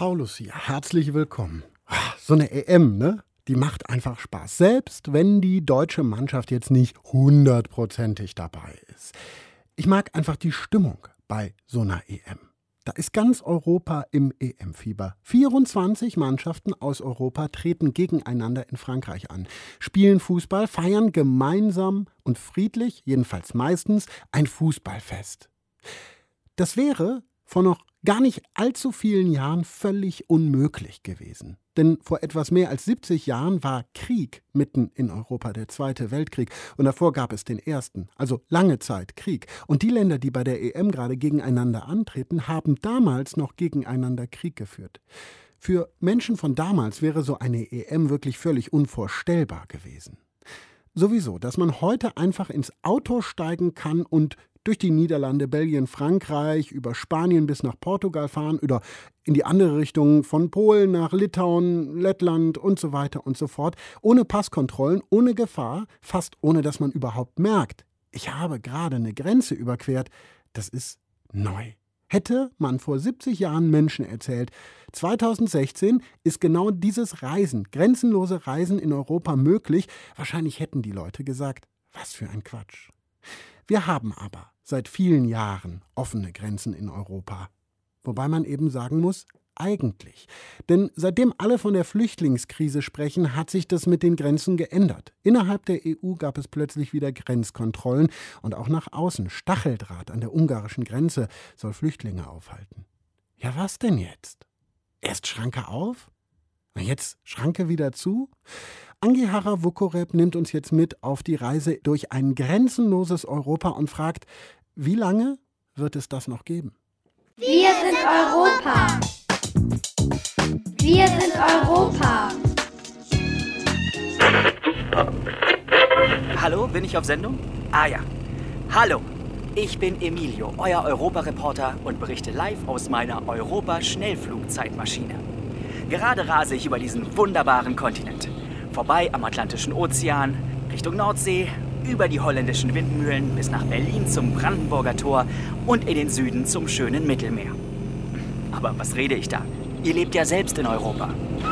Paulus hier, herzlich willkommen. So eine EM, ne? Die macht einfach Spaß, selbst wenn die deutsche Mannschaft jetzt nicht 100%ig dabei ist. Ich mag einfach die Stimmung bei so einer EM. Da ist ganz Europa im EM-Fieber. 24 Mannschaften aus Europa treten gegeneinander in Frankreich an, spielen Fußball, feiern gemeinsam und friedlich, jedenfalls meistens, ein Fußballfest. Das wäre vor noch gar nicht allzu vielen Jahren völlig unmöglich gewesen. Denn vor etwas mehr als 70 Jahren war Krieg mitten in Europa, der Zweite Weltkrieg. Und davor gab es den Ersten, also lange Zeit Krieg. Und die Länder, die bei der EM gerade gegeneinander antreten, haben damals noch gegeneinander Krieg geführt. Für Menschen von damals wäre so eine EM wirklich völlig unvorstellbar gewesen. Sowieso, dass man heute einfach ins Auto steigen kann und durch die Niederlande, Belgien, Frankreich, über Spanien bis nach Portugal fahren oder in die andere Richtung von Polen nach Litauen, Lettland und so weiter und so fort. Ohne Passkontrollen, ohne Gefahr, fast ohne dass man überhaupt merkt, ich habe gerade eine Grenze überquert. Das ist neu. Hätte man vor 70 Jahren Menschen erzählt, 2016 ist genau dieses Reisen, grenzenlose Reisen in Europa möglich, wahrscheinlich hätten die Leute gesagt, was für ein Quatsch. Wir haben aber seit vielen Jahren offene Grenzen in Europa. Wobei man eben sagen muss, eigentlich. Denn seitdem alle von der Flüchtlingskrise sprechen, hat sich das mit den Grenzen geändert. Innerhalb der EU gab es plötzlich wieder Grenzkontrollen und auch nach außen. Stacheldraht an der ungarischen Grenze soll Flüchtlinge aufhalten. Ja, was denn jetzt? Erst Schranke auf? Na, jetzt Schranke wieder zu? Angihara Vukoreb nimmt uns jetzt mit auf die Reise durch ein grenzenloses Europa und fragt, wie lange wird es das noch geben? Wir sind Europa! Wir sind Europa! Hallo, bin ich auf Sendung? Ah ja. Hallo, ich bin Emilio, euer Europa-Reporter und berichte live aus meiner Europa-Schnellflugzeitmaschine. Gerade rase ich über diesen wunderbaren Kontinent. Vorbei am Atlantischen Ozean, Richtung Nordsee, über die holländischen Windmühlen bis nach Berlin zum Brandenburger Tor und in den Süden zum schönen Mittelmeer. Aber was rede ich da? Ihr lebt ja selbst in Europa.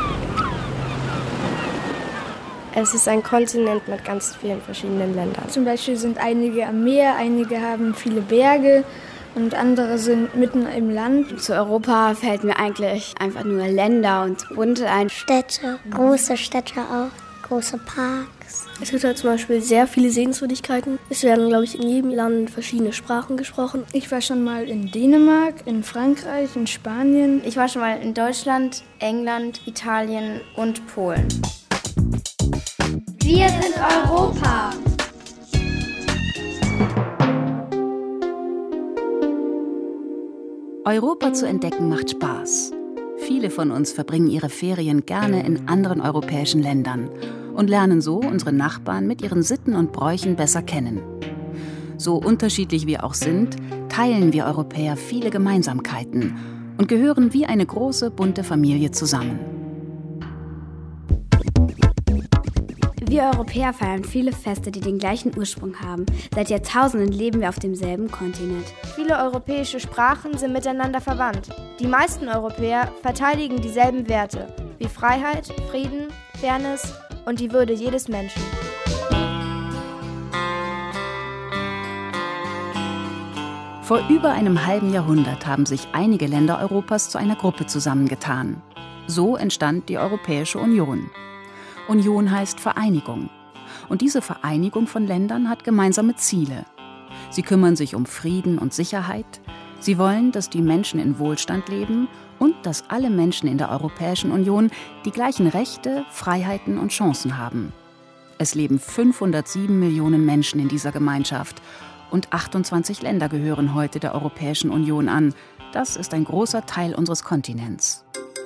Es ist ein Kontinent mit ganz vielen verschiedenen Ländern. Zum Beispiel sind einige am Meer, einige haben viele Berge und andere sind mitten im Land. Zu Europa fällt mir eigentlich einfach nur Länder und Bunte ein. Städte, große Städte auch, große Parks. Es gibt halt zum Beispiel sehr viele Sehenswürdigkeiten. Es werden, glaube ich, in jedem Land verschiedene Sprachen gesprochen. Ich war schon mal in Dänemark, in Frankreich, in Spanien. Ich war schon mal in Deutschland, England, Italien und Polen. Wir sind Europa! Europa zu entdecken macht Spaß. Viele von uns verbringen ihre Ferien gerne in anderen europäischen Ländern und lernen so unsere Nachbarn mit ihren Sitten und Bräuchen besser kennen. So unterschiedlich wir auch sind, teilen wir Europäer viele Gemeinsamkeiten und gehören wie eine große, bunte Familie zusammen. Wir Europäer feiern viele Feste, die den gleichen Ursprung haben. Seit Jahrtausenden leben wir auf demselben Kontinent. Viele europäische Sprachen sind miteinander verwandt. Die meisten Europäer verteidigen dieselben Werte, wie Freiheit, Frieden, Fairness und die Würde jedes Menschen. Vor über einem halben Jahrhundert haben sich einige Länder Europas zu einer Gruppe zusammengetan. So entstand die Europäische Union. Union heißt Vereinigung. Und diese Vereinigung von Ländern hat gemeinsame Ziele. Sie kümmern sich um Frieden und Sicherheit. Sie wollen, dass die Menschen in Wohlstand leben und dass alle Menschen in der Europäischen Union die gleichen Rechte, Freiheiten und Chancen haben. Es leben 507 Millionen Menschen in dieser Gemeinschaft und 28 Länder gehören heute der Europäischen Union an. Das ist ein großer Teil unseres Kontinents.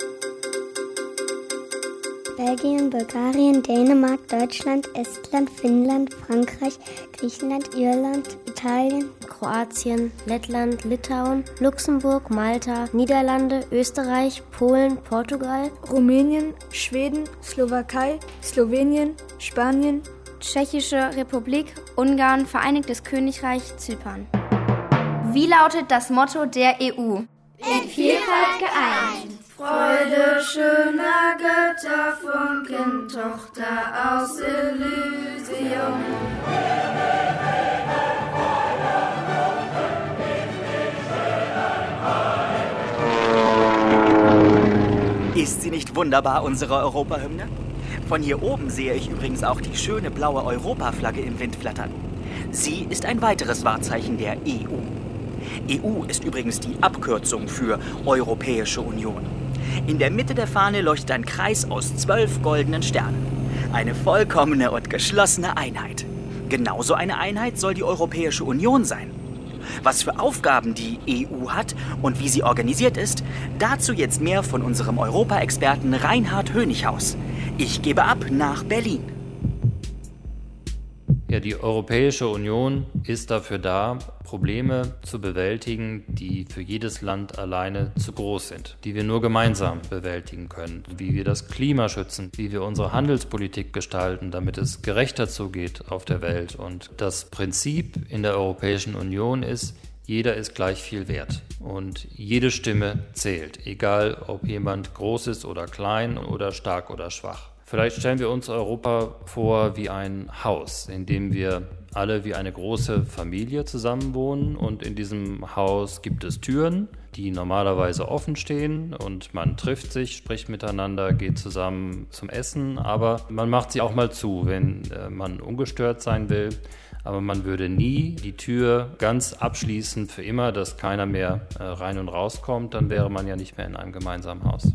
Belgien, Bulgarien, Dänemark, Deutschland, Estland, Finnland, Frankreich, Griechenland, Irland, Italien, Kroatien, Lettland, Litauen, Luxemburg, Malta, Niederlande, Österreich, Polen, Portugal, Rumänien, Schweden, Slowakei, Slowenien, Spanien, Tschechische Republik, Ungarn, Vereinigtes Königreich, Zypern. Wie lautet das Motto der EU? In Vielfalt geeint. Freude Wolkentochter aus Elysium. Ist sie nicht wunderbar, unsere Europahymne? Von hier oben sehe ich übrigens auch die schöne blaue Europaflagge im Wind flattern. Sie ist ein weiteres Wahrzeichen der EU. EU ist übrigens die Abkürzung für Europäische Union. In der Mitte der Fahne leuchtet ein Kreis aus 12 goldenen Sternen. Eine vollkommene und geschlossene Einheit. Genauso eine Einheit soll die Europäische Union sein. Was für Aufgaben die EU hat und wie sie organisiert ist, dazu jetzt mehr von unserem Europa-Experten Reinhard Hönichhaus. Ich gebe ab nach Berlin. Ja, die Europäische Union ist dafür da, Probleme zu bewältigen, die für jedes Land alleine zu groß sind, die wir nur gemeinsam bewältigen können, wie wir das Klima schützen, wie wir unsere Handelspolitik gestalten, damit es gerechter zugeht auf der Welt. Und das Prinzip in der Europäischen Union ist, jeder ist gleich viel wert und jede Stimme zählt, egal ob jemand groß ist oder klein oder stark oder schwach. Vielleicht stellen wir uns Europa vor wie ein Haus, in dem wir alle wie eine große Familie zusammenwohnen, und in diesem Haus gibt es Türen, die normalerweise offen stehen, und man trifft sich, spricht miteinander, geht zusammen zum Essen, aber man macht sie auch mal zu, wenn man ungestört sein will. Aber man würde nie die Tür ganz abschließen für immer, dass keiner mehr rein und rauskommt, dann wäre man ja nicht mehr in einem gemeinsamen Haus.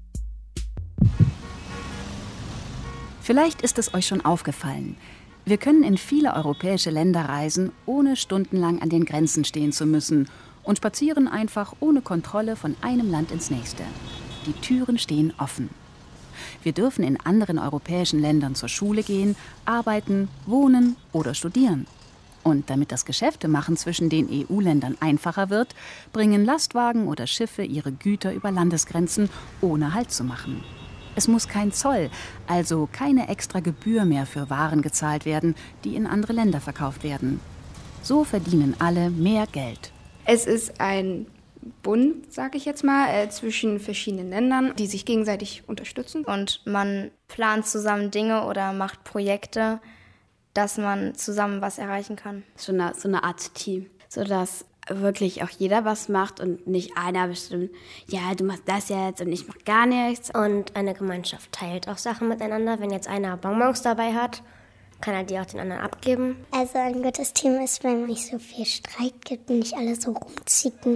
Vielleicht ist es euch schon aufgefallen. Wir können in viele europäische Länder reisen, ohne stundenlang an den Grenzen stehen zu müssen, und spazieren einfach ohne Kontrolle von einem Land ins nächste. Die Türen stehen offen. Wir dürfen in anderen europäischen Ländern zur Schule gehen, arbeiten, wohnen oder studieren. Und damit das Geschäftemachen zwischen den EU-Ländern einfacher wird, bringen Lastwagen oder Schiffe ihre Güter über Landesgrenzen, ohne Halt zu machen. Es muss kein Zoll, also keine extra Gebühr mehr für Waren gezahlt werden, die in andere Länder verkauft werden. So verdienen alle mehr Geld. Es ist ein Bund, sage ich jetzt mal, zwischen verschiedenen Ländern, die sich gegenseitig unterstützen. Und man plant zusammen Dinge oder macht Projekte, dass man zusammen was erreichen kann. So eine Art Team, sodass wirklich auch jeder was macht und nicht einer bestimmt, ja, du machst das jetzt und ich mach gar nichts. Und eine Gemeinschaft teilt auch Sachen miteinander. Wenn jetzt einer Bonbons dabei hat, kann er die auch den anderen abgeben. Also ein gutes Team ist, wenn nicht so viel Streit gibt und nicht alle so rumzicken.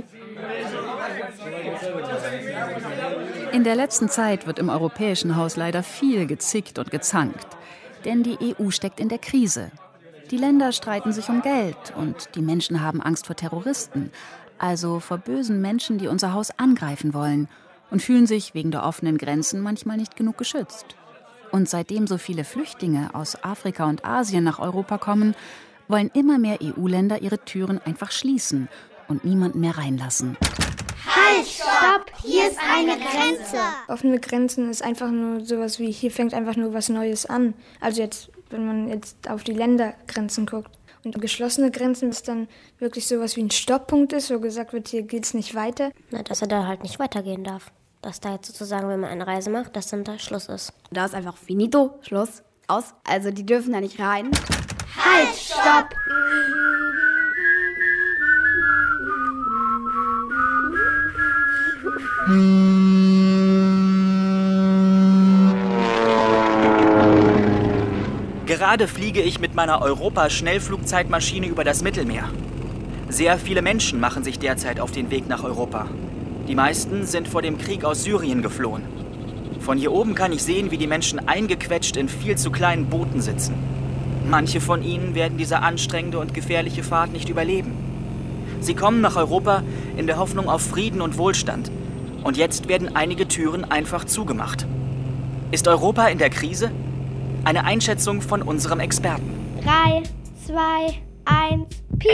In der letzten Zeit wird im Europäischen Haus leider viel gezickt und gezankt. Denn die EU steckt in der Krise. Die Länder streiten sich um Geld und die Menschen haben Angst vor Terroristen, also vor bösen Menschen, die unser Haus angreifen wollen, und fühlen sich wegen der offenen Grenzen manchmal nicht genug geschützt. Und seitdem so viele Flüchtlinge aus Afrika und Asien nach Europa kommen, wollen immer mehr EU-Länder ihre Türen einfach schließen und niemanden mehr reinlassen. Halt, stopp! Hier ist eine Grenze! Offene Grenzen ist einfach nur sowas wie, hier fängt einfach nur was Neues an. Also jetzt, wenn man jetzt auf die Ländergrenzen guckt. Und geschlossene Grenzen ist dann wirklich sowas wie ein Stopppunkt ist, wo gesagt wird, hier geht's nicht weiter. Na, dass er da halt nicht weitergehen darf. Dass da jetzt sozusagen, wenn man eine Reise macht, dass dann da Schluss ist. Da ist einfach finito, Schluss, aus. Also die dürfen da nicht rein. Halt, stopp! Gerade fliege ich mit meiner Europa-Schnellflugzeitmaschine über das Mittelmeer. Sehr viele Menschen machen sich derzeit auf den Weg nach Europa. Die meisten sind vor dem Krieg aus Syrien geflohen. Von hier oben kann ich sehen, wie die Menschen eingequetscht in viel zu kleinen Booten sitzen. Manche von ihnen werden diese anstrengende und gefährliche Fahrt nicht überleben. Sie kommen nach Europa in der Hoffnung auf Frieden und Wohlstand. Und jetzt werden einige Türen einfach zugemacht. Ist Europa in der Krise? Eine Einschätzung von unserem Experten. 3, 2, 1, piep!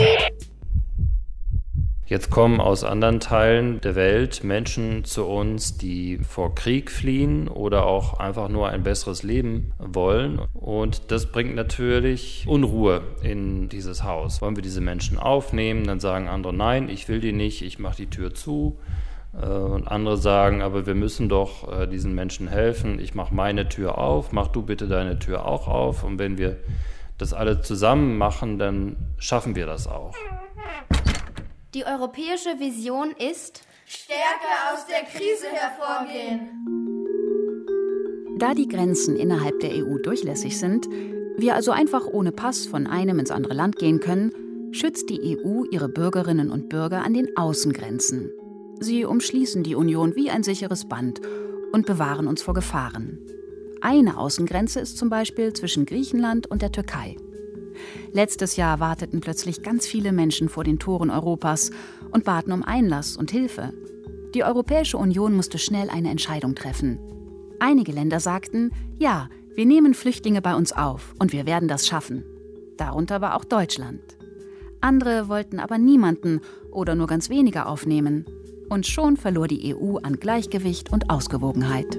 Jetzt kommen aus anderen Teilen der Welt Menschen zu uns, die vor Krieg fliehen oder auch einfach nur ein besseres Leben wollen. Und das bringt natürlich Unruhe in dieses Haus. Wollen wir diese Menschen aufnehmen? Dann sagen andere, nein, ich will die nicht, ich mache die Tür zu. Und andere sagen, aber wir müssen doch diesen Menschen helfen. Ich mache meine Tür auf, mach du bitte deine Tür auch auf. Und wenn wir das alle zusammen machen, dann schaffen wir das auch. Die europäische Vision ist: Stärke aus der Krise hervorgehen. Da die Grenzen innerhalb der EU durchlässig sind, wir also einfach ohne Pass von einem ins andere Land gehen können, schützt die EU ihre Bürgerinnen und Bürger an den Außengrenzen. Sie umschließen die Union wie ein sicheres Band und bewahren uns vor Gefahren. Eine Außengrenze ist zum Beispiel zwischen Griechenland und der Türkei. Letztes Jahr warteten plötzlich ganz viele Menschen vor den Toren Europas und baten um Einlass und Hilfe. Die Europäische Union musste schnell eine Entscheidung treffen. Einige Länder sagten, ja, wir nehmen Flüchtlinge bei uns auf und wir werden das schaffen. Darunter war auch Deutschland. Andere wollten aber niemanden oder nur ganz wenige aufnehmen. Und schon verlor die EU an Gleichgewicht und Ausgewogenheit.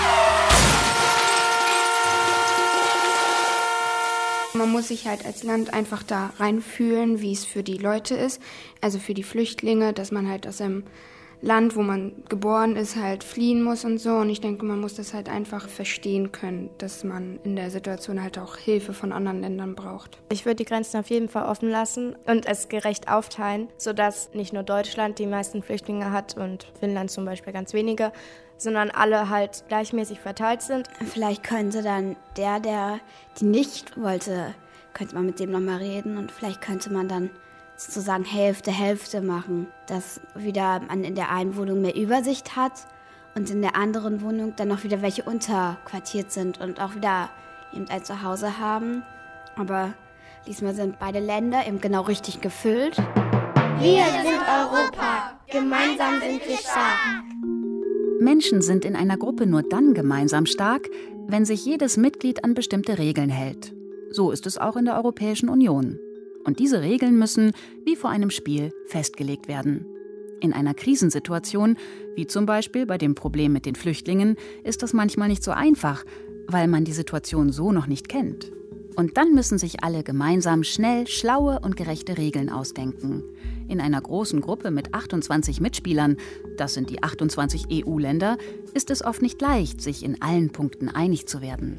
Man muss sich halt als Land einfach da reinfühlen, wie es für die Leute ist, also für die Flüchtlinge, dass man halt aus seinem Land, wo man geboren ist, halt fliehen muss und so. Und ich denke, man muss das halt einfach verstehen können, dass man in der Situation halt auch Hilfe von anderen Ländern braucht. Ich würde die Grenzen auf jeden Fall offen lassen und es gerecht aufteilen, sodass nicht nur Deutschland die meisten Flüchtlinge hat und Finnland zum Beispiel ganz wenige, sondern alle halt gleichmäßig verteilt sind. Vielleicht könnte dann die nicht wollte, könnte man mit dem nochmal reden und vielleicht könnte man dann sozusagen Hälfte machen, dass wieder man in der einen Wohnung mehr Übersicht hat und in der anderen Wohnung dann noch wieder welche unterquartiert sind und auch wieder eben ein Zuhause haben. Aber diesmal sind beide Länder eben genau richtig gefüllt. Wir sind Europa, gemeinsam sind wir stark. Menschen sind in einer Gruppe nur dann gemeinsam stark, wenn sich jedes Mitglied an bestimmte Regeln hält. So ist es auch in der Europäischen Union. Und diese Regeln müssen, wie vor einem Spiel, festgelegt werden. In einer Krisensituation, wie zum Beispiel bei dem Problem mit den Flüchtlingen, ist das manchmal nicht so einfach, weil man die Situation so noch nicht kennt. Und dann müssen sich alle gemeinsam schnell schlaue und gerechte Regeln ausdenken. In einer großen Gruppe mit 28 Mitspielern, das sind die 28 EU-Länder, ist es oft nicht leicht, sich in allen Punkten einig zu werden.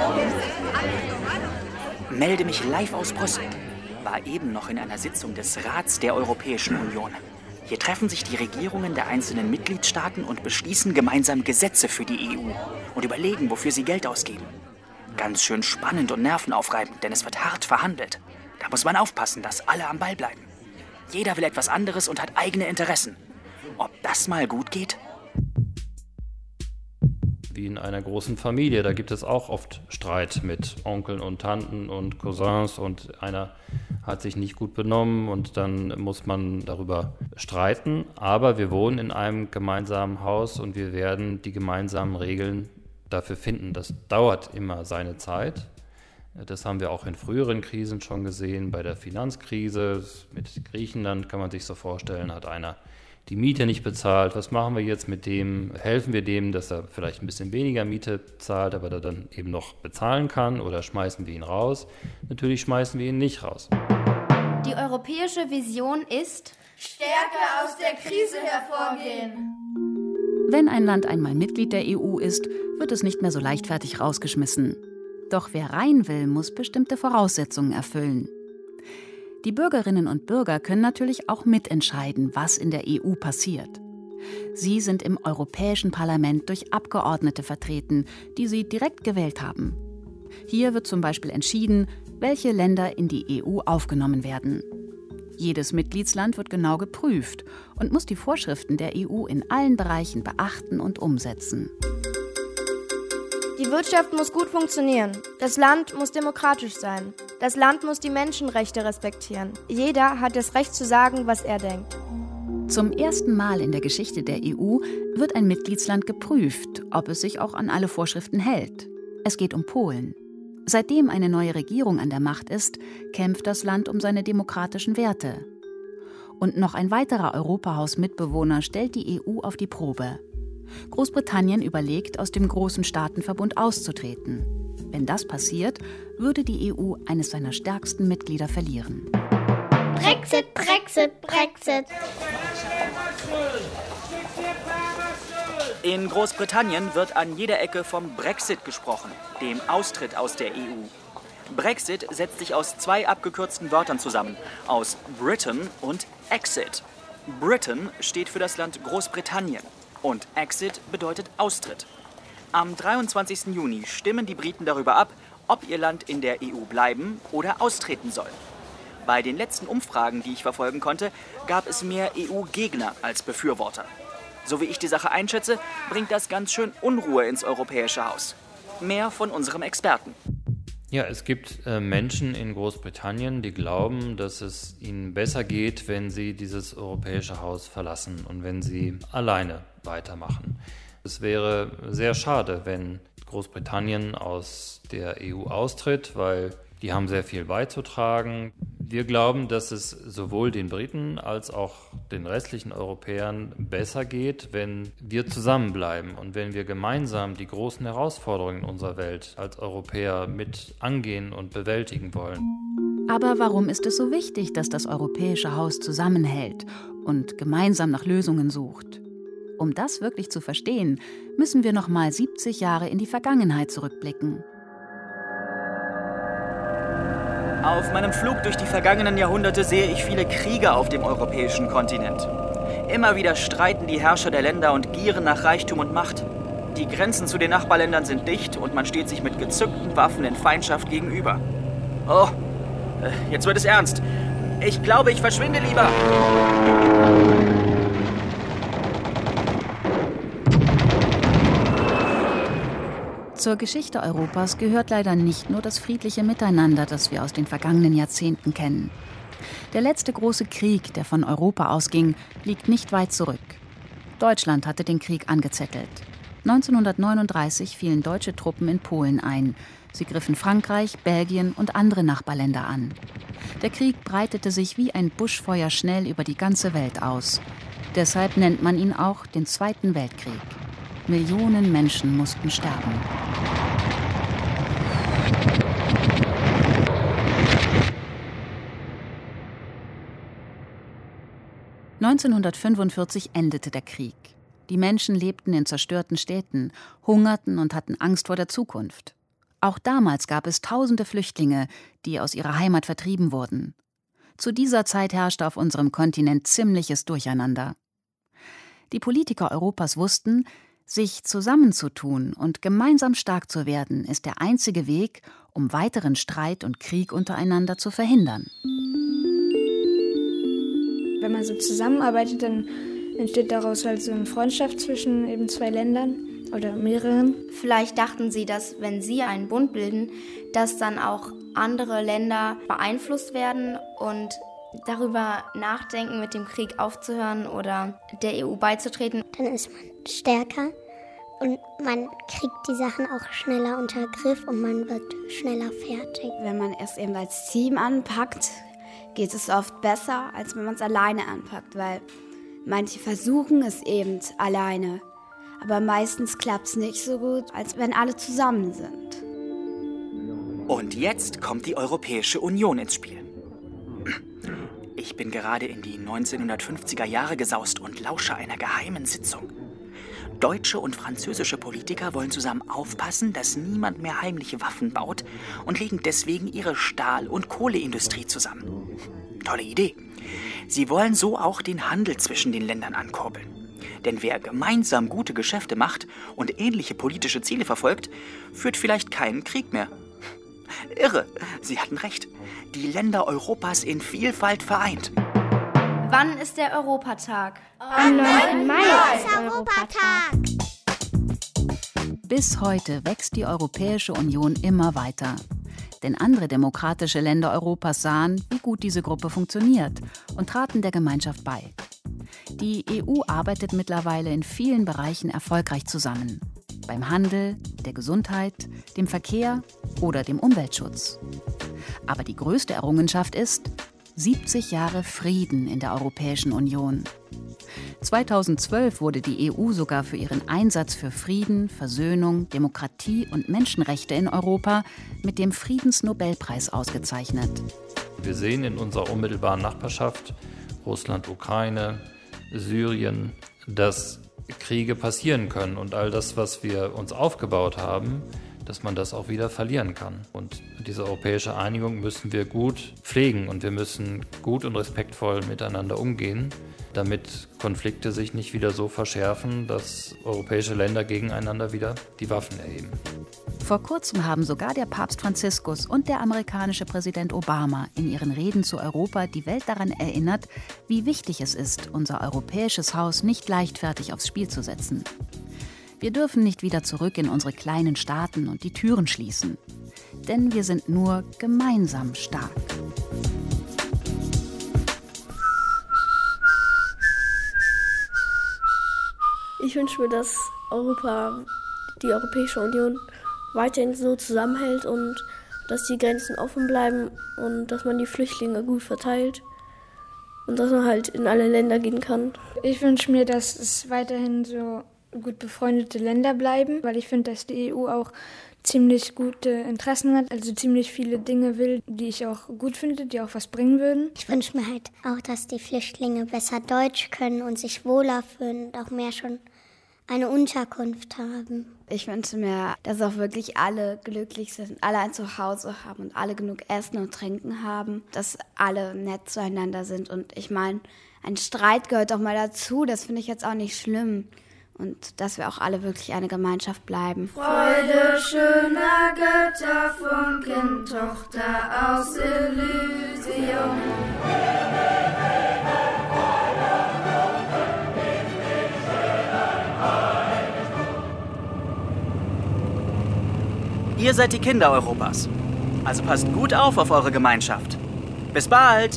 Melde mich live aus Brüssel. War eben noch in einer Sitzung des Rats der Europäischen Union. Hier treffen sich die Regierungen der einzelnen Mitgliedstaaten und beschließen gemeinsam Gesetze für die EU und überlegen, wofür sie Geld ausgeben. Ganz schön spannend und nervenaufreibend, denn es wird hart verhandelt. Da muss man aufpassen, dass alle am Ball bleiben. Jeder will etwas anderes und hat eigene Interessen. Ob das mal gut geht? Wie in einer großen Familie, da gibt es auch oft Streit mit Onkeln und Tanten und Cousins und einer hat sich nicht gut benommen und dann muss man darüber streiten. Aber wir wohnen in einem gemeinsamen Haus und wir werden die gemeinsamen Regeln dafür finden. Das dauert immer seine Zeit. Das haben wir auch in früheren Krisen schon gesehen. Bei der Finanzkrise mit Griechenland kann man sich so vorstellen, hat einer die Miete nicht bezahlt. Was machen wir jetzt mit dem? Helfen wir dem, dass er vielleicht ein bisschen weniger Miete zahlt, aber er dann eben noch bezahlen kann, oder schmeißen wir ihn raus? Natürlich schmeißen wir ihn nicht raus. Die europäische Vision ist: Stärke aus der Krise hervorgehen. Wenn ein Land einmal Mitglied der EU ist, wird es nicht mehr so leichtfertig rausgeschmissen. Doch wer rein will, muss bestimmte Voraussetzungen erfüllen. Die Bürgerinnen und Bürger können natürlich auch mitentscheiden, was in der EU passiert. Sie sind im Europäischen Parlament durch Abgeordnete vertreten, die sie direkt gewählt haben. Hier wird zum Beispiel entschieden, welche Länder in die EU aufgenommen werden. Jedes Mitgliedsland wird genau geprüft und muss die Vorschriften der EU in allen Bereichen beachten und umsetzen. Die Wirtschaft muss gut funktionieren. Das Land muss demokratisch sein. Das Land muss die Menschenrechte respektieren. Jeder hat das Recht zu sagen, was er denkt. Zum ersten Mal in der Geschichte der EU wird ein Mitgliedsland geprüft, ob es sich auch an alle Vorschriften hält. Es geht um Polen. Seitdem eine neue Regierung an der Macht ist, kämpft das Land um seine demokratischen Werte. Und noch ein weiterer Europahaus-Mitbewohner stellt die EU auf die Probe. Großbritannien überlegt, aus dem großen Staatenverbund auszutreten. Wenn das passiert, würde die EU eines seiner stärksten Mitglieder verlieren. Brexit, Brexit, Brexit. In Großbritannien wird an jeder Ecke vom Brexit gesprochen, dem Austritt aus der EU. Brexit setzt sich aus 2 abgekürzten Wörtern zusammen, aus Britain und Exit. Britain steht für das Land Großbritannien und Exit bedeutet Austritt. Am 23. Juni stimmen die Briten darüber ab, ob ihr Land in der EU bleiben oder austreten soll. Bei den letzten Umfragen, die ich verfolgen konnte, gab es mehr EU-Gegner als Befürworter. So wie ich die Sache einschätze, bringt das ganz schön Unruhe ins Europäische Haus. Mehr von unserem Experten. Ja, es gibt Menschen in Großbritannien, die glauben, dass es ihnen besser geht, wenn sie dieses Europäische Haus verlassen und wenn sie alleine weitermachen. Es wäre sehr schade, wenn Großbritannien aus der EU austritt, weil die haben sehr viel beizutragen. Wir glauben, dass es sowohl den Briten als auch den restlichen Europäern besser geht, wenn wir zusammenbleiben und wenn wir gemeinsam die großen Herausforderungen unserer Welt als Europäer mit angehen und bewältigen wollen. Aber warum ist es so wichtig, dass das Europäische Haus zusammenhält und gemeinsam nach Lösungen sucht? Um das wirklich zu verstehen, müssen wir noch mal 70 Jahre in die Vergangenheit zurückblicken. Auf meinem Flug durch die vergangenen Jahrhunderte sehe ich viele Kriege auf dem europäischen Kontinent. Immer wieder streiten die Herrscher der Länder und gieren nach Reichtum und Macht. Die Grenzen zu den Nachbarländern sind dicht und man steht sich mit gezückten Waffen in Feindschaft gegenüber. Oh, jetzt wird es ernst. Ich glaube, ich verschwinde lieber. Zur Geschichte Europas gehört leider nicht nur das friedliche Miteinander, das wir aus den vergangenen Jahrzehnten kennen. Der letzte große Krieg, der von Europa ausging, liegt nicht weit zurück. Deutschland hatte den Krieg angezettelt. 1939 fielen deutsche Truppen in Polen ein. Sie griffen Frankreich, Belgien und andere Nachbarländer an. Der Krieg breitete sich wie ein Buschfeuer schnell über die ganze Welt aus. Deshalb nennt man ihn auch den Zweiten Weltkrieg. Millionen Menschen mussten sterben. (1945) endete der Krieg. Die Menschen lebten in zerstörten Städten, hungerten und hatten Angst vor der Zukunft. Auch damals gab es tausende Flüchtlinge, die aus ihrer Heimat vertrieben wurden. Zu dieser Zeit herrschte auf unserem Kontinent ziemliches Durcheinander. Die Politiker Europas wussten, sich zusammenzutun und gemeinsam stark zu werden, ist der einzige Weg, um weiteren Streit und Krieg untereinander zu verhindern. Wenn man so zusammenarbeitet, dann entsteht daraus halt so eine Freundschaft zwischen eben 2 Ländern oder mehreren. Vielleicht dachten sie, dass wenn sie einen Bund bilden, dass dann auch andere Länder beeinflusst werden und darüber nachdenken, mit dem Krieg aufzuhören oder der EU beizutreten. Dann ist man stärker und man kriegt die Sachen auch schneller unter Griff und man wird schneller fertig. Wenn man es eben als Team anpackt, geht es oft besser, als wenn man es alleine anpackt, weil manche versuchen es eben alleine. Aber meistens klappt es nicht so gut, als wenn alle zusammen sind. Und jetzt kommt die Europäische Union ins Spiel. Ich bin gerade in die 1950er Jahre gesaust und lausche einer geheimen Sitzung. Deutsche und französische Politiker wollen zusammen aufpassen, dass niemand mehr heimliche Waffen baut und legen deswegen ihre Stahl- und Kohleindustrie zusammen. Tolle Idee. Sie wollen so auch den Handel zwischen den Ländern ankurbeln. Denn wer gemeinsam gute Geschäfte macht und ähnliche politische Ziele verfolgt, führt vielleicht keinen Krieg mehr. Irre, Sie hatten recht. Die Länder Europas in Vielfalt vereint. Wann ist der Europatag? Am 9. Mai ist Europatag. Bis heute wächst die Europäische Union immer weiter. Denn andere demokratische Länder Europas sahen, wie gut diese Gruppe funktioniert und traten der Gemeinschaft bei. Die EU arbeitet mittlerweile in vielen Bereichen erfolgreich zusammen. Beim Handel, der Gesundheit, dem Verkehr oder dem Umweltschutz. Aber die größte Errungenschaft ist 70 Jahre Frieden in der Europäischen Union. 2012 wurde die EU sogar für ihren Einsatz für Frieden, Versöhnung, Demokratie und Menschenrechte in Europa mit dem Friedensnobelpreis ausgezeichnet. Wir sehen in unserer unmittelbaren Nachbarschaft, Russland, Ukraine, Syrien, dass Kriege passieren können und all das, was wir uns aufgebaut haben, dass man das auch wieder verlieren kann. Und diese europäische Einigung müssen wir gut pflegen und wir müssen gut und respektvoll miteinander umgehen, damit Konflikte sich nicht wieder so verschärfen, dass europäische Länder gegeneinander wieder die Waffen erheben. Vor kurzem haben sogar der Papst Franziskus und der amerikanische Präsident Obama in ihren Reden zu Europa die Welt daran erinnert, wie wichtig es ist, unser europäisches Haus nicht leichtfertig aufs Spiel zu setzen. Wir dürfen nicht wieder zurück in unsere kleinen Staaten und die Türen schließen. Denn wir sind nur gemeinsam stark. Ich wünsche mir, dass die Europäische Union weiterhin so zusammenhält und dass die Grenzen offen bleiben und dass man die Flüchtlinge gut verteilt und dass man halt in alle Länder gehen kann. Ich wünsche mir, dass es weiterhin so gut befreundete Länder bleiben, weil ich finde, dass die EU auch ziemlich gute Interessen hat, also ziemlich viele Dinge will, die ich auch gut finde, die auch was bringen würden. Ich wünsche mir halt auch, dass die Flüchtlinge besser Deutsch können und sich wohler fühlen und auch mehr schon eine Unterkunft haben. Ich wünsche mir, dass auch wirklich alle glücklich sind, alle ein Zuhause haben und alle genug Essen und Trinken haben, dass alle nett zueinander sind. Und ich meine, ein Streit gehört auch mal dazu, das finde ich jetzt auch nicht schlimm. Und dass wir auch alle wirklich eine Gemeinschaft bleiben. Freude schöner Götterfunken, Tochter aus Elysium. Ihr seid die Kinder Europas. Also passt gut auf eure Gemeinschaft. Bis bald!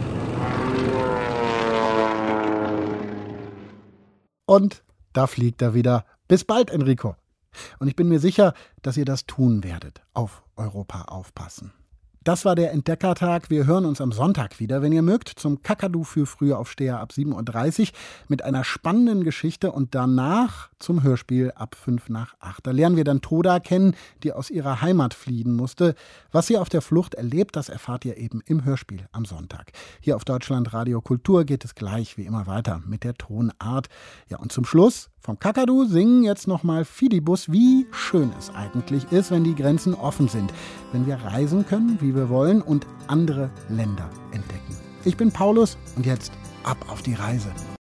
Und da fliegt er wieder. Bis bald, Enrico. Und ich bin mir sicher, dass ihr das tun werdet. Auf Europa aufpassen. Das war der Entdeckertag. Wir hören uns am Sonntag wieder, wenn ihr mögt, zum Kakadu für Frühaufsteher ab 7.30 Uhr mit einer spannenden Geschichte und danach zum Hörspiel ab 7:55. Da lernen wir dann Toda kennen, die aus ihrer Heimat fliehen musste. Was sie auf der Flucht erlebt, das erfahrt ihr eben im Hörspiel am Sonntag. Hier auf Deutschlandradio Kultur geht es gleich wie immer weiter mit der Tonart. Ja, und zum Schluss vom Kakadu singen jetzt nochmal Fidibus, wie schön es eigentlich ist, wenn die Grenzen offen sind. Wenn wir reisen können, wie wir wollen und andere Länder entdecken. Ich bin Paulus und jetzt ab auf die Reise.